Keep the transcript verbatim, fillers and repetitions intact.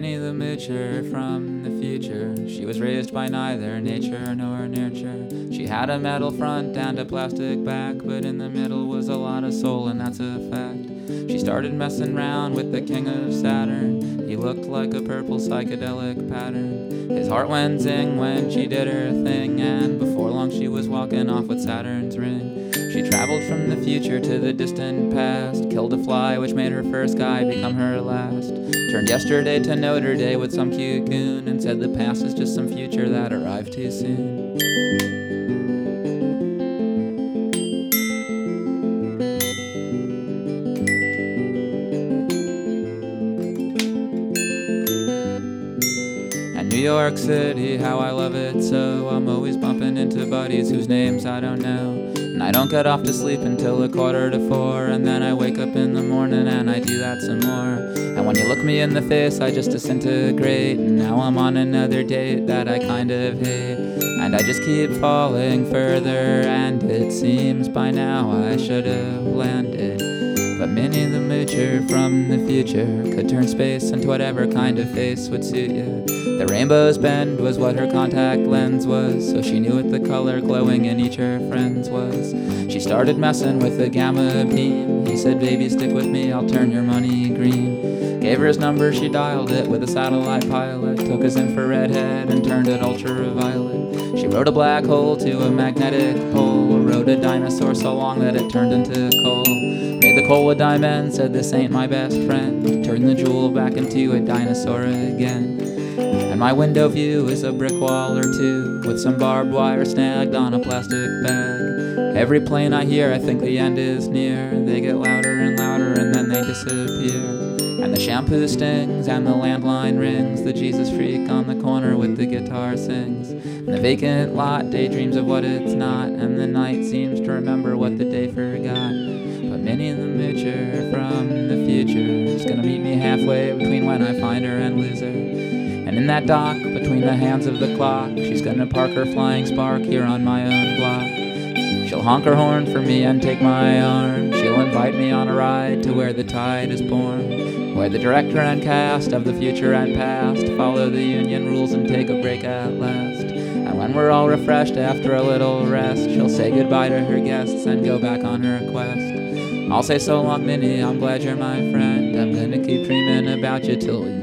Minnie the Moocher from the future, she was raised by neither nature nor nurture. She had a metal front and a plastic back, but in the middle was a lot of soul, and that's a fact. She started messing around with the king of Saturn. He looked like a purple psychedelic pattern. His heart went zing when she did her thing, and before long she was walking off with Saturn's ring. She traveled from the future to the distant past, killed a fly which made her first guy become her last. Turned yesterday to Notre Dame with some cute goon, and said the past is just some future that arrived too soon. New York City, how I love it so. I'm always bumping into buddies whose names I don't know. And I don't get off to sleep until a quarter to four, and then I wake up in the morning and I do that some more. And when you look me in the face, I just disintegrate. And now I'm on another date that I kind of hate. And I just keep falling further, and it seems by now I should have landed. But Minnie the Moocher from the future could turn space into whatever kind of face would suit you. The rainbow's bend was what her contact lens was, so she knew what the color glowing in each her friend's was. She started messing with the gamma beam. He said, baby, stick with me, I'll turn your money green. Gave her his number, she dialed it with a satellite pilot. Took his infrared head and turned it ultraviolet. She rode a black hole to a magnetic pole. Rode a dinosaur so long that it turned into coal. Made the coal a diamond, said this ain't my best friend. Turned the jewel back into a dinosaur again. And my window view is a brick wall or two, with some barbed wire snagged on a plastic bag. Every plane I hear, I think the end is near. They get louder and louder and then they disappear. And the shampoo stings and the landline rings. The Jesus freak on the corner with the guitar sings. And the vacant lot daydreams of what it's not, and the night seems to remember what the day forgot. But Minnie the Moocher from the future is gonna meet me halfway between when I find her and lose her. And in that dock, between the hands of the clock, she's gonna park her flying spark here on my own block. She'll honk her horn for me and take my arm. She'll invite me on a ride to where the tide is born, where the director and cast of the future and past follow the union rules and take a break at last. And when we're all refreshed after a little rest, she'll say goodbye to her guests and go back on her quest. I'll say so long, Minnie, I'm glad you're my friend. I'm gonna keep dreaming about you till